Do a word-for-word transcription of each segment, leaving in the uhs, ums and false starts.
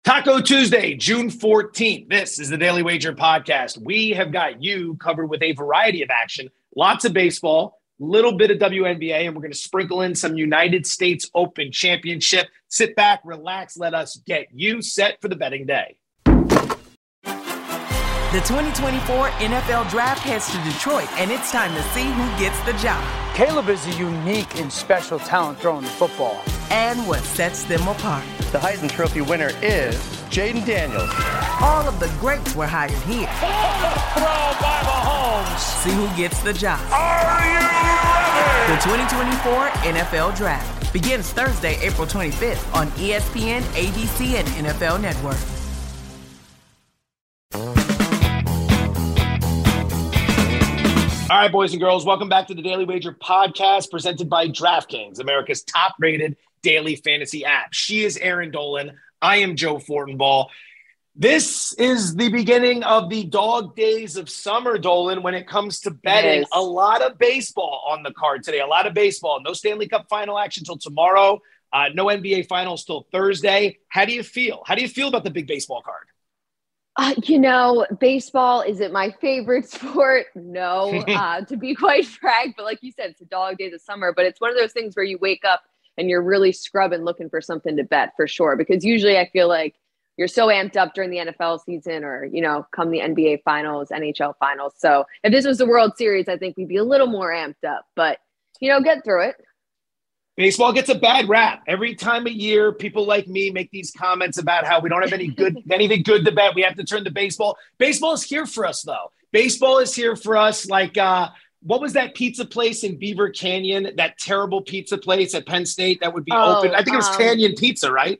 Taco Tuesday, June fourteenth. This is the Daily Wager podcast. We have got you covered with a variety of action, lots of baseball, little bit of W N B A, and we're going to sprinkle in some United States Open Championship. Sit back, relax, let us get you set for the betting day. The twenty twenty-four N F L Draft heads to Detroit, and it's time to see who gets the job. Caleb is a unique and special talent throwing the football. And what sets them apart. The Heisman Trophy winner is Jaden Daniels. All of the greats were hired here. Throw by Mahomes. See who gets the job. Are you ready? The twenty twenty-four N F L Draft begins Thursday, April twenty-fifth on E S P N, A B C, and N F L Network. All right, boys and girls, welcome back to the Daily Wager podcast presented by DraftKings, America's top-rated daily fantasy app. She is Aaron Dolan. I am Joe Fortenbaugh. This is the beginning of the dog days of summer, Dolan, when it comes to betting. Yes. A lot of baseball on the card today, a lot of baseball. No Stanley Cup final action until tomorrow. Uh, no N B A finals till Thursday. How do you feel? How do you feel about the big baseball card? Uh, you know, baseball, is it my favorite sport? No, uh, to be quite frank. But like you said, it's a dog days of summer. But it's one of those things where you wake up and you're really scrubbing looking for something to bet for sure. Because usually I feel like you're so amped up during the N F L season or, you know, come the N B A finals, N H L finals. So if this was the World Series, I think we'd be a little more amped up. But, you know, get through it. Baseball gets a bad rap. Every time of year, people like me make these comments about how we don't have any good, anything good to bet. We have to turn to baseball. Baseball is here for us, though. Baseball is here for us. Like, uh, what was that pizza place in Beaver Canyon? That terrible pizza place at Penn State that would be Oh, open. I think it was um, Canyon Pizza, right?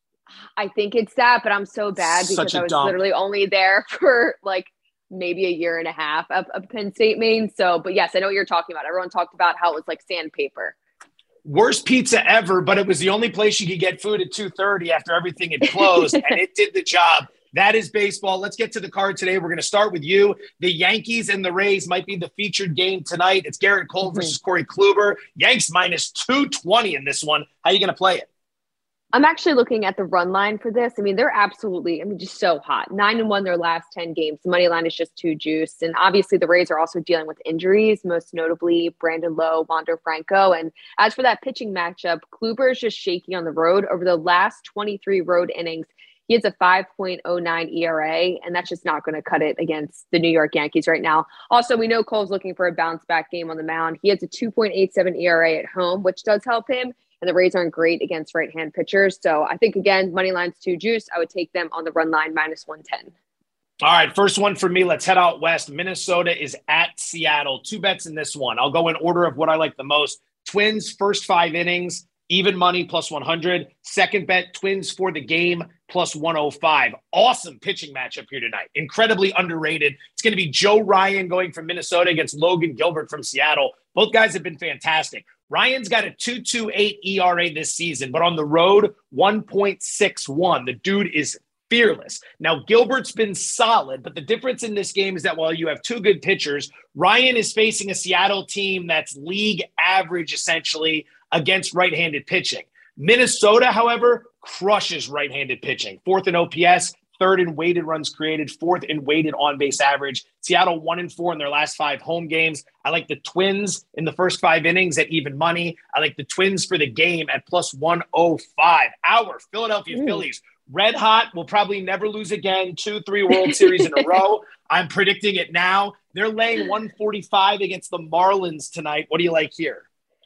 I think it's that, but I'm so bad because Such a I was dump. literally only there for like maybe a year and a half of, of Penn State, Maine. So, but yes, I know what you're talking about. Everyone talked about how it was like sandpaper. Worst pizza ever, but it was the only place you could get food at two thirty after everything had closed, and it did the job. That is baseball. Let's get to the card today. We're going to start with you. The Yankees and the Rays might be the featured game tonight. It's Garrett Cole Mm-hmm. versus Corey Kluber. Yanks minus two twenty in this one. How are you going to play it? I'm actually looking at the run line for this. I mean, they're absolutely, I mean, just so hot. Nine and one their last ten games. The money line is just too juiced. And obviously the Rays are also dealing with injuries, most notably Brandon Lowe, Wander Franco. And as for that pitching matchup, Kluber is just shaky on the road. Over the last twenty-three road innings, he has a five point oh nine E R A, and that's just not going to cut it against the New York Yankees right now. Also, we know Cole's looking for a bounce back game on the mound. He has a two point eight seven E R A at home, which does help him. And the Rays aren't great against right-hand pitchers. So I think, again, money line's too juiced. I would take them on the run line minus one ten. All right, first one for me. Let's head out west. Minnesota is at Seattle. Two bets in this one. I'll go in order of what I like the most. Twins, first five innings, even money, plus one hundred. Second bet, Twins for the game, plus one oh five. Awesome pitching matchup here tonight. Incredibly underrated. It's going to be Joe Ryan going from Minnesota against Logan Gilbert from Seattle. Both guys have been fantastic. Ryan's got a two point two eight E R A this season, but on the road, one point six one. The dude is fearless. Now, Gilbert's been solid, but the difference in this game is that while you have two good pitchers, Ryan is facing a Seattle team that's league average, essentially, against right-handed pitching. Minnesota, however, crushes right-handed pitching. Fourth in O P S, third in weighted runs created, fourth in weighted on-base average. Seattle one and four in their last five home games. I like the Twins in the first five innings at even money. I like the Twins for the game at plus one oh five. Our Philadelphia Ooh. Phillies, red hot, will probably never lose again. Two, three World Series in a row. I'm predicting it now. They're laying one forty-five against the Marlins tonight. What do you like here?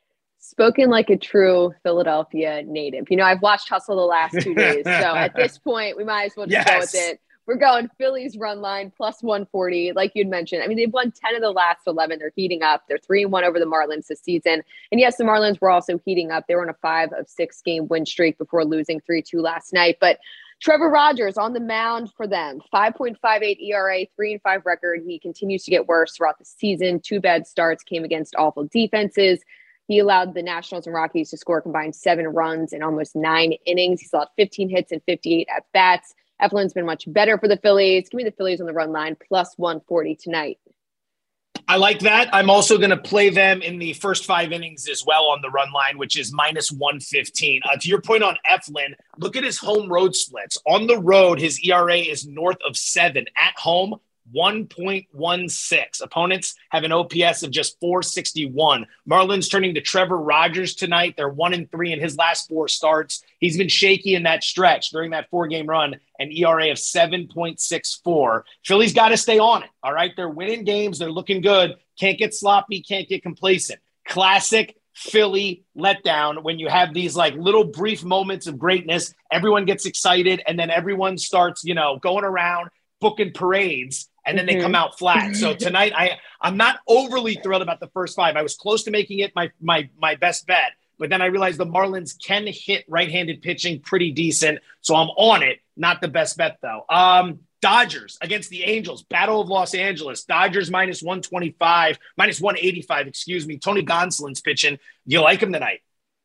Spoken like a true Philadelphia native. You know, I've watched Hustle the last two days. So at this point, we might as well just Yes. go with it. We're going Phillies run line plus one forty, like you'd mentioned. I mean, they've won ten of the last eleven. They're heating up. They're three and one over the Marlins this season. And yes, the Marlins were also heating up. They were on a five of six game win streak before losing three two last night. But Trevor Rogers on the mound for them, five point five eight E R A, three and five record. He continues to get worse throughout the season. Two bad starts came against awful defenses. He allowed the Nationals and Rockies to score combined seven runs in almost nine innings. He's allowed fifteen hits and fifty-eight at-bats. Eflin's been much better for the Phillies. Give me the Phillies on the run line, plus one forty tonight. I like that. I'm also going to play them in the first five innings as well on the run line, which is minus one fifteen. Uh, to your point on Eflin, look at his home road splits. On the road, his E R A is north of seven. At home, one point one six. Opponents have an O P S of just four sixty-one. Marlins turning to Trevor Rogers tonight. They're one and three in his last four starts. He's been shaky in that stretch during that four-game run, an E R A of seven point six four. Philly's got to stay on it, all right? They're winning games. They're looking good. Can't get sloppy, can't get complacent. Classic Philly letdown when you have these like little brief moments of greatness. Everyone gets excited, and then everyone starts, you know, going around, booking parades, and then mm-hmm. they come out flat. So tonight, I, I'm not overly thrilled about the first five. I was close to making it my my my best bet, but then I realized the Marlins can hit right-handed pitching pretty decent, so I'm on it. Not the best bet, though. Um, Dodgers against the Angels, Battle of Los Angeles. Dodgers minus one twenty-five, minus one eighty-five, excuse me. Tony Gonsolin's pitching. Do you like him tonight?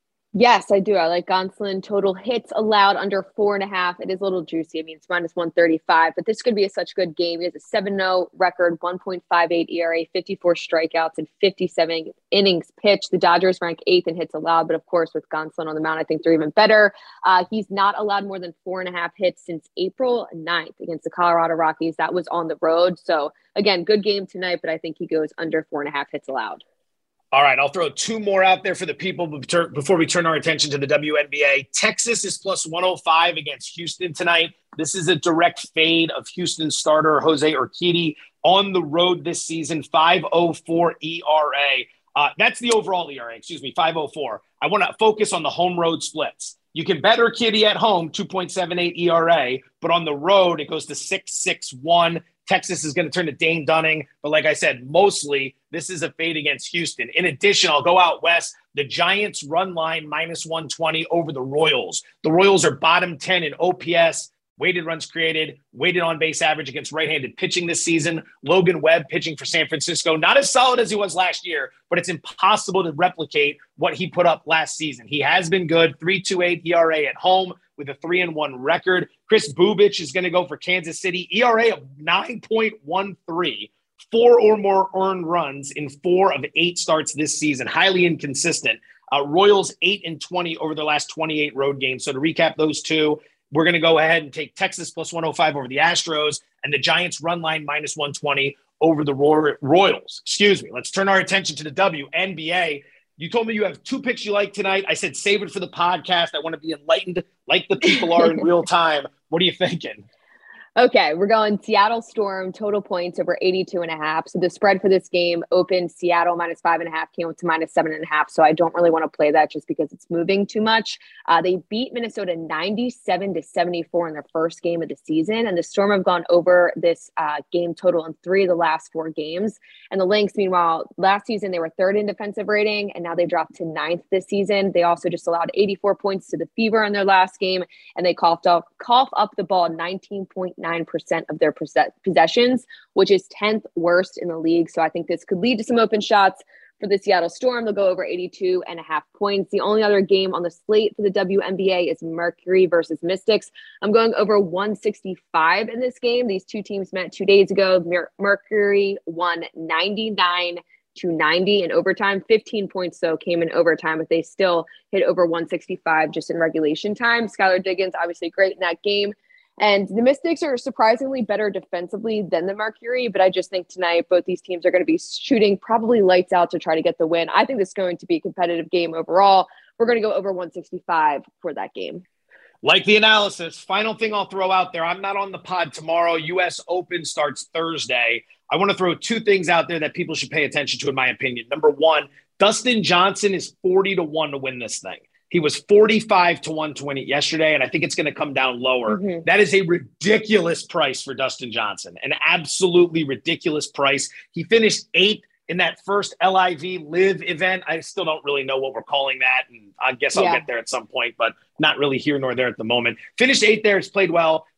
Yes, I do. I like Gonsolin. Total hits allowed under four and a half. It is a little juicy. I mean, it's minus one thirty-five, but this could be a such good game. He has a seven oh record, one point five eight E R A, fifty-four strikeouts, and fifty-seven innings pitched. The Dodgers rank eighth in hits allowed, but of course, with Gonsolin on the mound, I think they're even better. Uh, he's not allowed more than four and a half hits since April ninth against the Colorado Rockies. That was on the road. So again, good game tonight, but I think he goes under four and a half hits allowed. All right, I'll throw two more out there for the people before we turn our attention to the W N B A. Texas is plus one oh five against Houston tonight. This is a direct fade of Houston starter Jose Urquidy on the road this season, five oh four E R A. Uh, that's the overall E R A, excuse me, five oh four. I want to focus on the home road splits. You can bet Urquidy at home, two point seven eight E R A, but on the road, it goes to six sixty-one. Texas is going to turn to Dane Dunning. But like I said, mostly this is a fade against Houston. In addition, I'll go out west. The Giants run line minus one twenty over the Royals. The Royals are bottom ten in O P S, weighted runs created, weighted on base average against right-handed pitching this season. Logan Webb pitching for San Francisco. Not as solid as he was last year, but it's impossible to replicate what he put up last season. He has been good, three point two eight E R A at home with a three and one record. Chris Bubich is going to go for Kansas City. E R A of nine point one three, four or more earned runs in four of eight starts this season. Highly inconsistent. Uh, Royals eight and twenty over their last twenty-eight road games. So to recap those two, we're going to go ahead and take Texas plus one oh five over the Astros and the Giants run line minus one twenty over the Roy- Royals. Excuse me. Let's turn our attention to the W N B A. You told me you have two picks you like tonight. I said, save it for the podcast. I want to be enlightened like the people are in real time. What are you thinking? Okay, we're going Seattle Storm, total points over eighty-two and a half. So the spread for this game opened Seattle minus five and a half, came up to minus seven and a half. So I don't really want to play that just because it's moving too much. Uh, they beat Minnesota ninety-seven to seventy-four in their first game of the season. And the Storm have gone over this uh, game total in three of the last four games. And the Lynx, meanwhile, last season they were third in defensive rating, and now they dropped to ninth this season. They also just allowed eighty-four points to the Fever in their last game, and they coughed up, cough up the ball nineteen point nine percent of their possessions, which is tenth worst in the league. So I think this could lead to some open shots for the Seattle Storm. They'll go over eighty-two and a half points. The only other game on the slate for the W N B A is Mercury versus Mystics. I'm going over one sixty-five in this game. These two teams met two days ago. Mer- Mercury won ninety-nine to ninety in overtime. fifteen points, though, came in overtime, but they still hit over one sixty-five just in regulation time. Skylar Diggins, obviously great in that game. And the Mystics are surprisingly better defensively than the Mercury, but I just think tonight both these teams are going to be shooting probably lights out to try to get the win. I think this is going to be a competitive game overall. We're going to go over one sixty-five for that game. Like the analysis. Final thing I'll throw out there. I'm not on the pod tomorrow. U S Open starts Thursday. I want to throw two things out there that people should pay attention to, in my opinion. Number one, Dustin Johnson is forty to one to win this thing. He was forty-five to one to win it yesterday, and I think it's going to come down lower. Mm-hmm. That is a ridiculous price for Dustin Johnson, an absolutely ridiculous price. He finished eighth in that first L I V Live event. I still don't really know what we're calling that, and I guess I'll yeah. get there at some point, but not really here nor there at the moment. Finished eighth there. He's played well.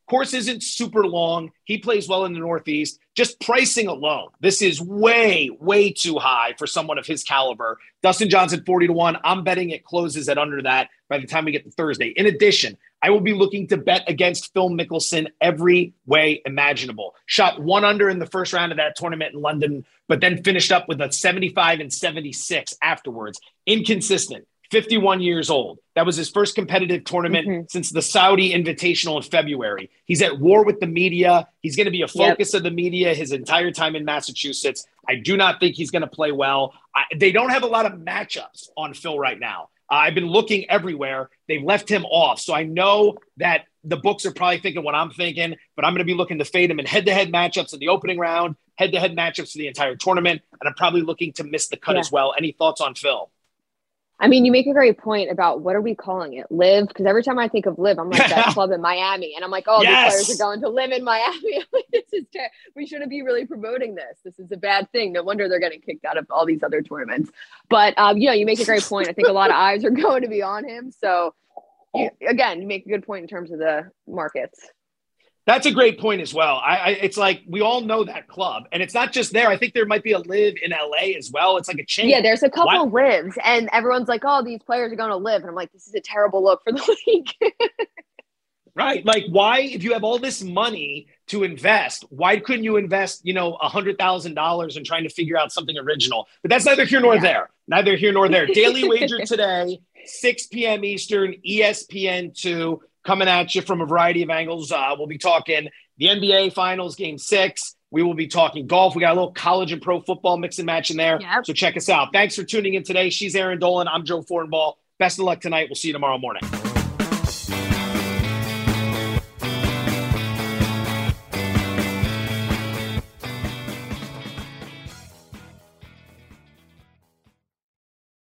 Course isn't super long. He plays well in the Northeast. Just pricing alone, this is way, way too high for someone of his caliber. Dustin Johnson, forty to one. I'm betting it closes at under that by the time we get to Thursday. In addition, I will be looking to bet against Phil Mickelson every way imaginable. Shot one under in the first round of that tournament in London, but then finished up with a seventy-five and seventy-six afterwards. Inconsistent. fifty-one years old. That was his first competitive tournament mm-hmm. since the Saudi Invitational in February. He's at war with the media. He's going to be a focus yep. of the media his entire time in Massachusetts. I do not think he's going to play well. I, they don't have a lot of matchups on Phil right now. Uh, I've been looking everywhere. They've left him off. So I know that the books are probably thinking what I'm thinking, but I'm going to be looking to fade him in head-to-head matchups in the opening round, head-to-head matchups for the entire tournament, and I'm probably looking to miss the cut yeah. as well. Any thoughts on Phil? I mean, you make a great point about what are we calling it? Live? Because every time I think of Live, I'm like that club in Miami. And I'm like, oh, yes. these players are going to live in Miami. This is ter- we shouldn't be really promoting this. This is a bad thing. No wonder they're getting kicked out of all these other tournaments. But, um, you know, you make a great point. I think a lot of eyes are going to be on him. So, you, again, you make a good point in terms of the markets. That's a great point as well. I, I, it's like we all know that club, and it's not just there. I think there might be a Live in L A as well. It's like a chain. Yeah, there's a couple of Lives, and everyone's like, "Oh, these players are going to Live," and I'm like, "This is a terrible look for the league." Right? Like, why, if you have all this money to invest, why couldn't you invest, you know, a hundred thousand dollars in trying to figure out something original? But that's neither here nor yeah. there. Neither here nor there. Daily Wager today, six p.m. Eastern, E S P N two. Coming at you from a variety of angles. Uh, we'll be talking the N B A Finals, Game six. We will be talking golf. We got a little college and pro football mix and match in there. Yep. So check us out. Thanks for tuning in today. She's Aaron Dolan. I'm Joe Fortenbaugh. Best of luck tonight. We'll see you tomorrow morning.